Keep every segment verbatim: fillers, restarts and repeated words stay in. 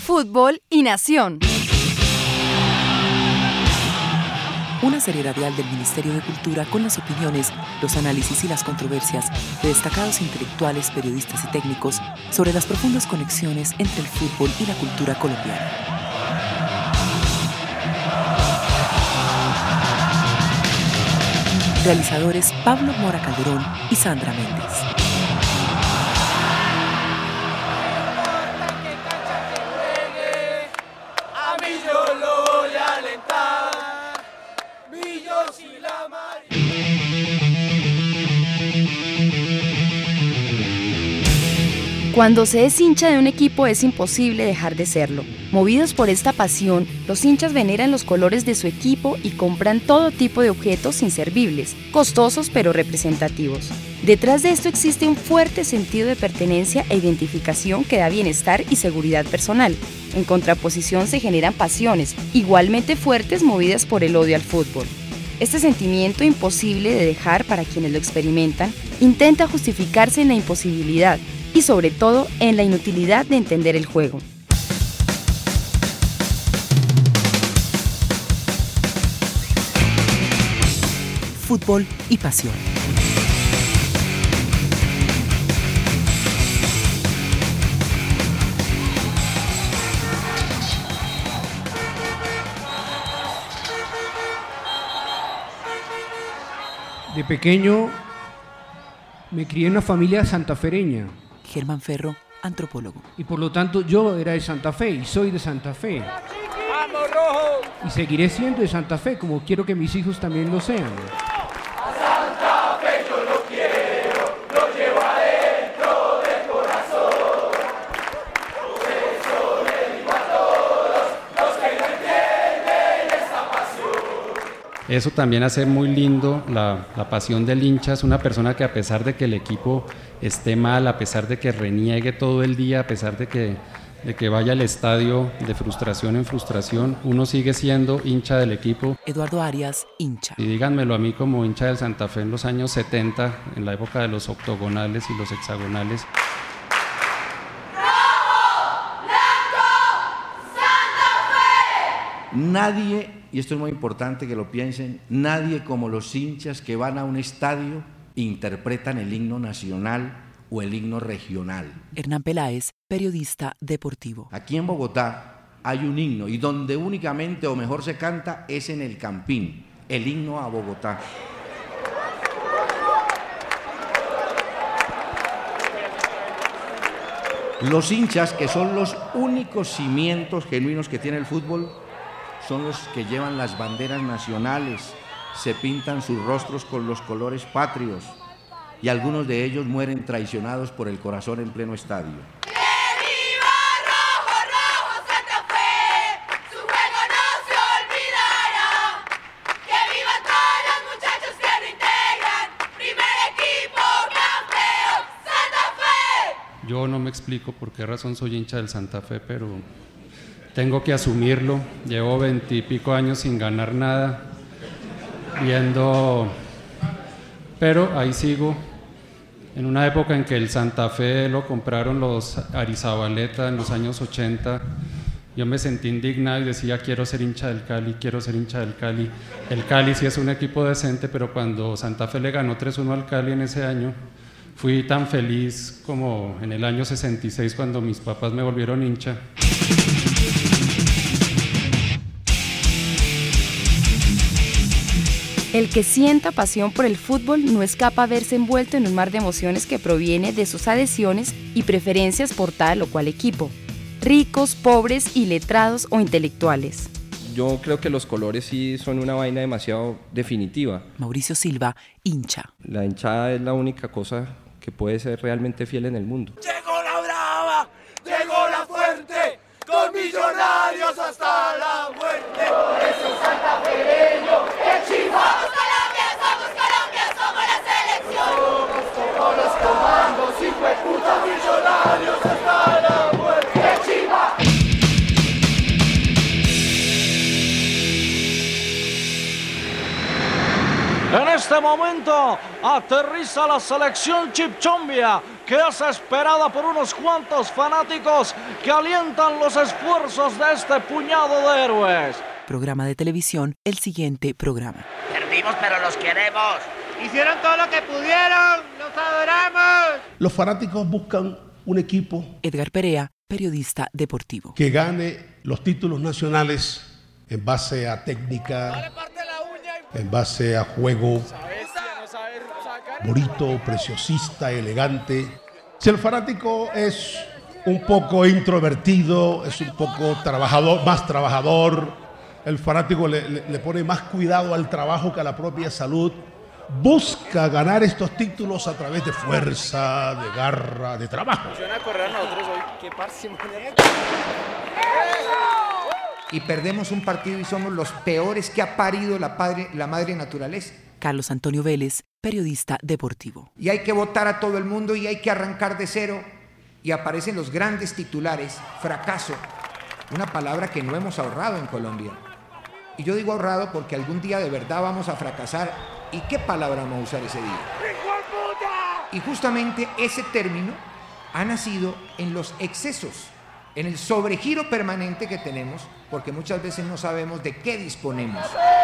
Fútbol y Nación. Una serie radial del Ministerio de Cultura con las opiniones, los análisis y las controversias de destacados intelectuales, periodistas y técnicos sobre las profundas conexiones entre el fútbol y la cultura colombiana. Realizadores Pablo Mora Calderón y Sandra Méndez. Cuando se es hincha de un equipo es imposible dejar de serlo. Movidos por esta pasión, los hinchas veneran los colores de su equipo y compran todo tipo de objetos inservibles, costosos pero representativos. Detrás de esto existe un fuerte sentido de pertenencia e identificación que da bienestar y seguridad personal. En contraposición se generan pasiones, igualmente fuertes, movidas por el odio al fútbol. Este sentimiento imposible de dejar para quienes lo experimentan intenta justificarse en la imposibilidad y sobre todo en la inutilidad de entender el juego. Fútbol y pasión. De pequeño me crié en una familia santafereña. Germán Ferro, antropólogo. Y por lo tanto yo era de Santa Fe y soy de Santa Fe. ¡Vamos, rojo! Y seguiré siendo de Santa Fe, como quiero que mis hijos también lo sean. A Santa Fe yo lo quiero, lo llevo adentro del corazón. Por eso le digo a todos los que no entienden esta pasión. Eso también hace muy lindo la, la pasión del hincha. Es una persona que, a pesar de que el equipo esté mal, a pesar de que reniegue todo el día, a pesar de que, de que vaya al estadio de frustración en frustración, uno sigue siendo hincha del equipo. Eduardo Arias, hincha. Y díganmelo a mí como hincha del Santa Fe en los años setenta, en la época de los octogonales y los hexagonales. ¡Rojo! ¡Blanco! ¡Santa Fe! Nadie, y esto es muy importante que lo piensen, nadie como los hinchas que van a un estadio interpretan el himno nacional o el himno regional. Hernán Peláez, periodista deportivo. Aquí en Bogotá hay un himno y donde únicamente o mejor se canta es en el Campín, el himno a Bogotá. Los hinchas, que son los únicos cimientos genuinos que tiene el fútbol, son los que llevan las banderas nacionales, se pintan sus rostros con los colores patrios y algunos de ellos mueren traicionados por el corazón en pleno estadio. ¡Que viva rojo, rojo Santa Fe! Su juego no se olvidará. ¡Que vivan todos los muchachos que lo integran! ¡Primer equipo campeón, Santa Fe! Yo no me explico por qué razón soy hincha del Santa Fe, pero tengo que asumirlo. Llevo veintipico años sin ganar nada, viendo, pero ahí sigo. En una época en que el Santa Fe lo compraron los Arizabaleta en los años ochenta, yo me sentí indignado y decía: quiero ser hincha del Cali, quiero ser hincha del Cali. El Cali sí es un equipo decente, pero cuando Santa Fe le ganó tres uno al Cali en ese año, fui tan feliz como en el año sesenta y seis cuando mis papás me volvieron hincha. El que sienta pasión por el fútbol no escapa a verse envuelto en un mar de emociones que proviene de sus adhesiones y preferencias por tal o cual equipo, ricos, pobres, iletrados o intelectuales. Yo creo que los colores sí son una vaina demasiado definitiva. Mauricio Silva, hincha. La hinchada es la única cosa que puede ser realmente fiel en el mundo. Llegó la brava, llegó la fuerte, con Millonarios hasta la muerte. Por eso santafereño, el chivo. Somos Colombia, somos Colombia, somos la selección. Somos como los comandos, hijo de puta, Millonarios hasta la muerte. ¡El chiva! En este momento momento aterriza la selección Chipchombia, que es esperada por unos cuantos fanáticos que alientan los esfuerzos de este puñado de héroes. Programa de televisión, el siguiente programa. Perdimos, pero los queremos. Hicieron todo lo que pudieron, los adoramos. Los fanáticos buscan un equipo. Edgar Perea, periodista deportivo. Que gane los títulos nacionales en base a técnica, en base a juego bonito, preciosista, elegante. Si el fanático es un poco introvertido, es un poco trabajador, más trabajador, el fanático le, le, le pone más cuidado al trabajo que a la propia salud, busca ganar estos títulos a través de fuerza, de garra, de trabajo. Y perdemos un partido y somos los peores que ha parido la, padre, la madre naturaleza. Carlos Antonio Vélez, periodista deportivo. Y hay que votar a todo el mundo y hay que arrancar de cero. Y aparecen los grandes titulares, fracaso, una palabra que no hemos ahorrado en Colombia. Y yo digo ahorrado porque algún día de verdad vamos a fracasar. ¿Y qué palabra vamos a usar ese día? Y justamente ese término ha nacido en los excesos, en el sobregiro permanente que tenemos, porque muchas veces no sabemos de qué disponemos.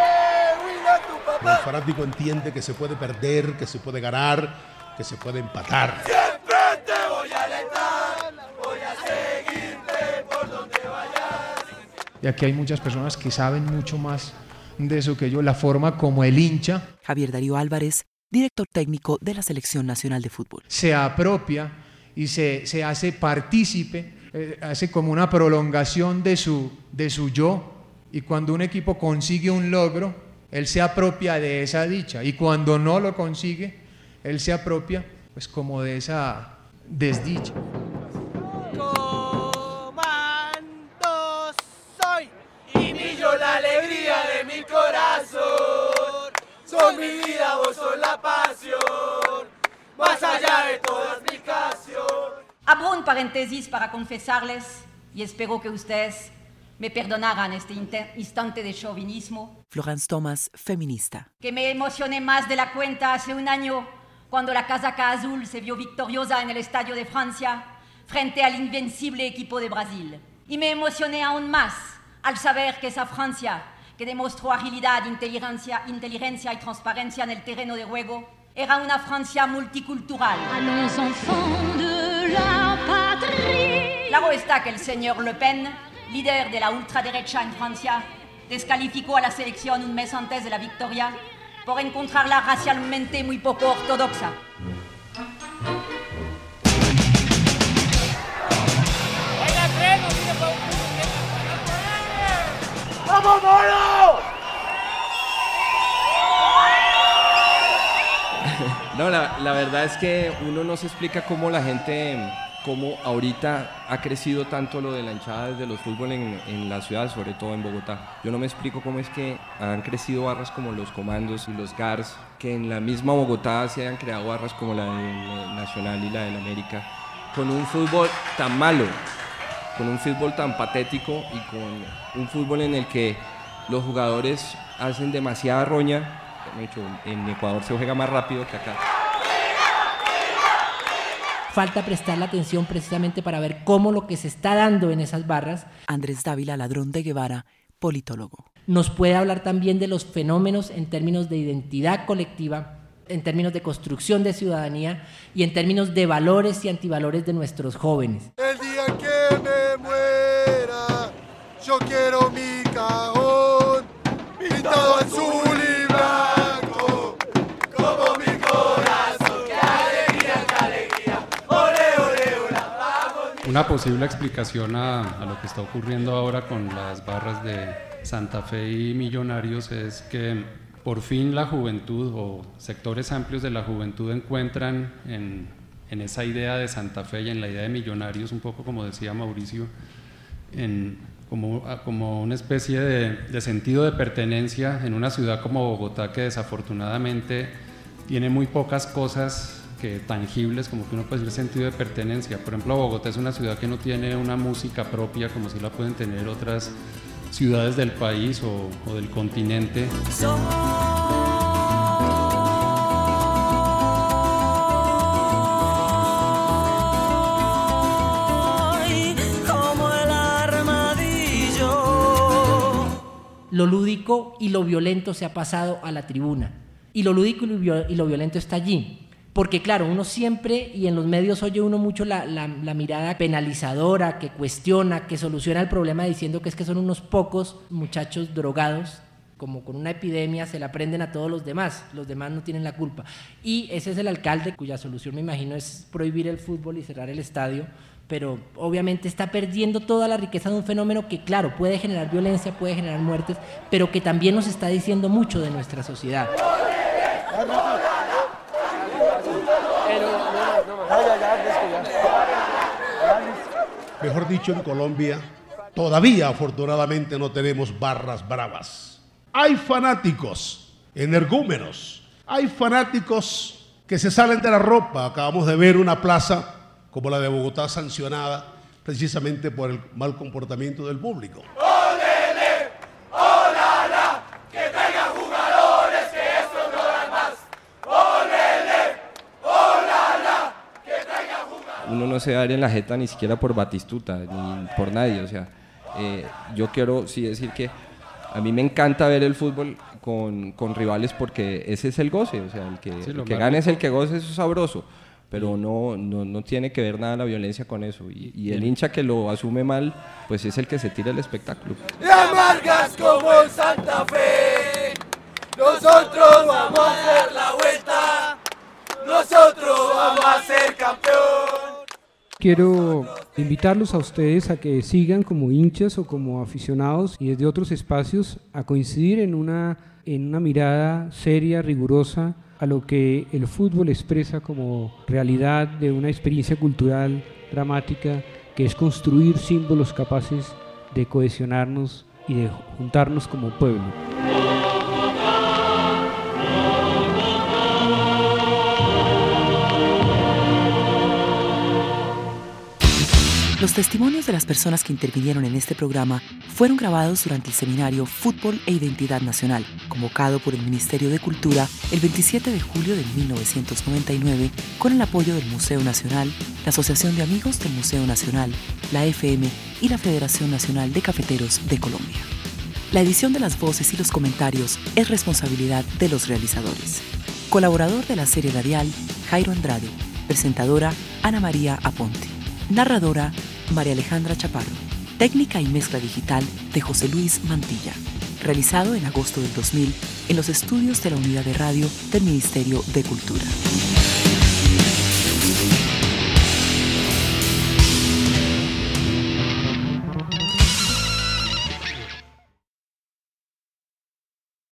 El fanático entiende que se puede perder, que se puede ganar, que se puede empatar. Siempre te voy a alentar, voy a seguirte por donde vayas. Y aquí hay muchas personas que saben mucho más de eso que yo, la forma como el hincha. Javier Darío Álvarez, director técnico de la Selección Nacional de Fútbol. Se apropia y se, se hace partícipe, eh, hace como una prolongación de su, de su yo, y cuando un equipo consigue un logro, él se apropia de esa dicha, y cuando no lo consigue, él se apropia pues como de esa desdicha. Comando soy y millo la alegría de mi corazón. Son mi vida, vos sos la pasión, más allá de toda explicación. Abro un paréntesis para confesarles, y espero que ustedes me perdonaran este instante de chauvinismo. Florence Thomas, feminista. Que me emocioné más de la cuenta hace un año cuando la casaca azul se vio victoriosa en el Estadio de Francia frente al invencible equipo de Brasil. Y me emocioné aún más al saber que esa Francia, que demostró agilidad, inteligencia, inteligencia y transparencia en el terreno de juego, era una Francia multicultural. A los enfants de la patrie. Claro está que el señor Le Pen, líder de la ultraderecha en Francia, descalificó a la selección un mes antes de la victoria por encontrarla racialmente muy poco ortodoxa. ¡Vamos, mono! No, la, la verdad es que uno no se explica cómo la gente, cómo ahorita ha crecido tanto lo de la hinchada desde los fútbol en, en la ciudad, sobre todo en Bogotá. Yo no me explico cómo es que han crecido barras como los Comandos y los Gars, que en la misma Bogotá se hayan creado barras como la del Nacional y la del América, con un fútbol tan malo, con un fútbol tan patético y con un fútbol en el que los jugadores hacen demasiada roña. De hecho, en Ecuador se juega más rápido que acá. Falta prestar la atención precisamente para ver cómo lo que se está dando en esas barras. Andrés Dávila Ladrón de Guevara, politólogo. Nos puede hablar también de los fenómenos en términos de identidad colectiva, en términos de construcción de ciudadanía y en términos de valores y antivalores de nuestros jóvenes. El día que me muera, yo quiero mi cajón pintado azul y blanco, como mi corazón. ¡Qué alegría, qué alegría! ¡Ole, ole, ole! ¡Vamos! Una posible explicación a, a lo que está ocurriendo ahora con las barras de Santa Fe y Millonarios es que por fin la juventud o sectores amplios de la juventud encuentran en, en esa idea de Santa Fe y en la idea de Millonarios, un poco como decía Mauricio, en, como, como una especie de, de sentido de pertenencia en una ciudad como Bogotá, que desafortunadamente tiene muy pocas cosas que, tangibles como que uno puede decir sentido de pertenencia. Por ejemplo, Bogotá es una ciudad que no tiene una música propia como si la pueden tener otras ciudades del país o, o del continente. Somos lo lúdico y lo violento se ha pasado a la tribuna. Y lo lúdico y lo violento está allí. Porque claro, uno siempre, y en los medios oye uno mucho la, la, la mirada penalizadora, que cuestiona, que soluciona el problema diciendo que es que son unos pocos muchachos drogados, como con una epidemia, se la prenden a todos los demás, los demás no tienen la culpa. Y ese es el alcalde cuya solución me imagino es prohibir el fútbol y cerrar el estadio, pero obviamente está perdiendo toda la riqueza de un fenómeno que claro, puede generar violencia, puede generar muertes, pero que también nos está diciendo mucho de nuestra sociedad. Mejor dicho, en Colombia todavía afortunadamente no tenemos barras bravas. Hay fanáticos, energúmenos, hay fanáticos que se salen de la ropa. Acabamos de ver una plaza como la de Bogotá sancionada precisamente por el mal comportamiento del público. ¡Olele! ¡Olala! ¡Que traigan jugadores que estos no dan más! ¡Olele! ¡Olala! ¡Que traigan jugadores! Uno no se da en la jeta ni siquiera por Batistuta, ni por nadie, o sea, eh, yo quiero sí decir que a mí me encanta ver el fútbol con, con rivales porque ese es el goce, o sea, el que, sí, el que gane es el que goce, eso es sabroso. Pero no, no, no tiene que ver nada la violencia con eso. Y, y el hincha que lo asume mal, pues es el que se tira el espectáculo. Y amargas como en Santa Fe, nosotros vamos a hacer la vuelta, nosotros vamos a ser campeón. Quiero invitarlos a ustedes a que sigan como hinchas o como aficionados y desde otros espacios a coincidir en una, en una mirada seria, rigurosa, a lo que el fútbol expresa como realidad de una experiencia cultural dramática, que es construir símbolos capaces de cohesionarnos y de juntarnos como pueblo. Los testimonios de las personas que intervinieron en este programa fueron grabados durante el seminario Fútbol e Identidad Nacional, convocado por el Ministerio de Cultura el veintisiete de julio de mil novecientos noventa y nueve, con el apoyo del Museo Nacional, la Asociación de Amigos del Museo Nacional, la F M y la Federación Nacional de Cafeteros de Colombia. La edición de las voces y los comentarios es responsabilidad de los realizadores. Colaborador de la serie radial, Jairo Andrade. Presentadora, Ana María Aponte. Narradora, María Alejandra Chaparro. Técnica y mezcla digital de José Luis Mantilla. Realizado en agosto del dos mil en los estudios de la Unidad de Radio del Ministerio de Cultura.